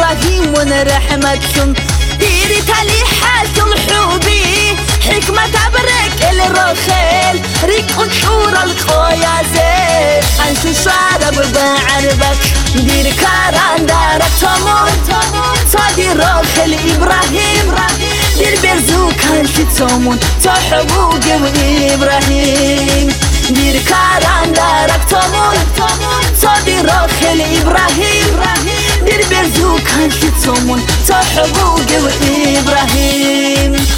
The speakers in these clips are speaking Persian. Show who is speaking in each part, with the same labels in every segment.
Speaker 1: إبراهيم ونرحمتكم ديري تليحة الحوبي حكمة تبرك الرخيل ريك حور القيازي أنت شارب بعربك دير كاران دارك تمون صادي رخيل إبراهيم دير برزوك أنت تمون تحبوك إبراهيم دير كاران دارك تمون صادي رخيل إبراهيم دير برزوك أنت تمون تحبوك إبراهيم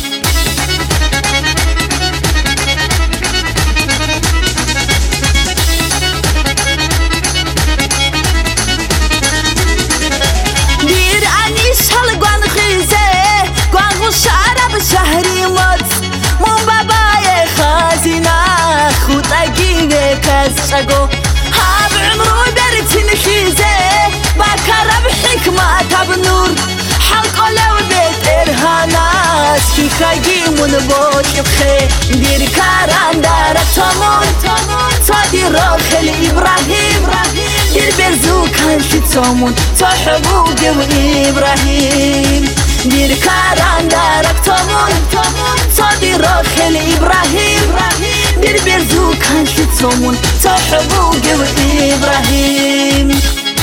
Speaker 1: دير أنيش هالقوان خيزة قوان غشارة بشهري مد من باباي خازنة خوت أجيبه كزشاقو هاب عمرو برتين خيزة باكرة بحكمة تبنور حلقو لو بيت إرهاناس كي خايمون بوش بخي دير كاران دارك تمون صادي رخيل إبراهيم دير برزوك هنشي تمون تحبوك إبراهيم دير كاران دارك تمون صادي رخيل إبراهيم دير برزوك هنشي تمون تحبوك إبراهيم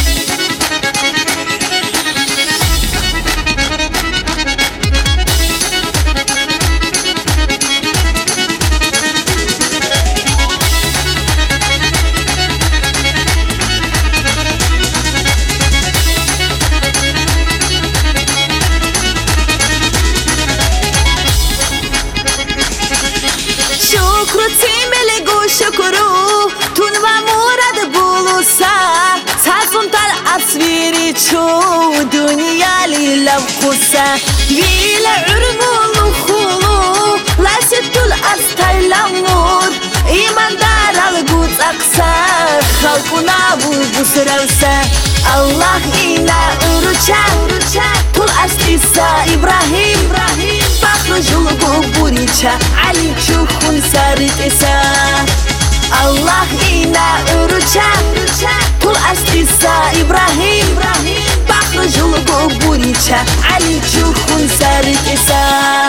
Speaker 1: شكرو تون و مورد بولوسا سازم تل أصويري چو دنيا ليلة وخوسا ويل عرمو خولو لاشتو الأستايل نور إيمان دار القوت أقسى خلقنا بسرلسا الله إنا أروچا طول أستيسا إبراهيم بخرج القبوريچا علي چوخون سارت إسا الله إنا أروچا طول أستيسا إبراهيم بخرج القبوريچا علي چوخون سارت إسا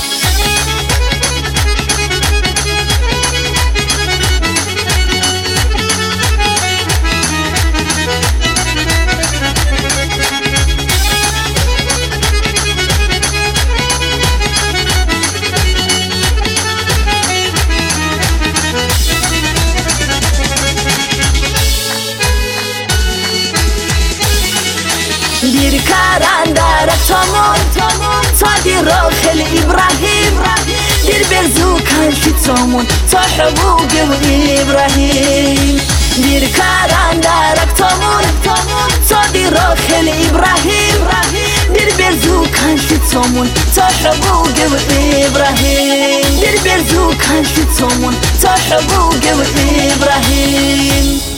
Speaker 1: دير كاران دارك تمون صادي رخيل إبراهيم دير برزوك هنشي تمون تحبوك إبراهيم دير كاران دارك تمون صادي رخيل إبراهيم دير برزوك هنشي تمون تحبوك إبراهيم دير برزوك هنشي تمون تحبوك إبراهيم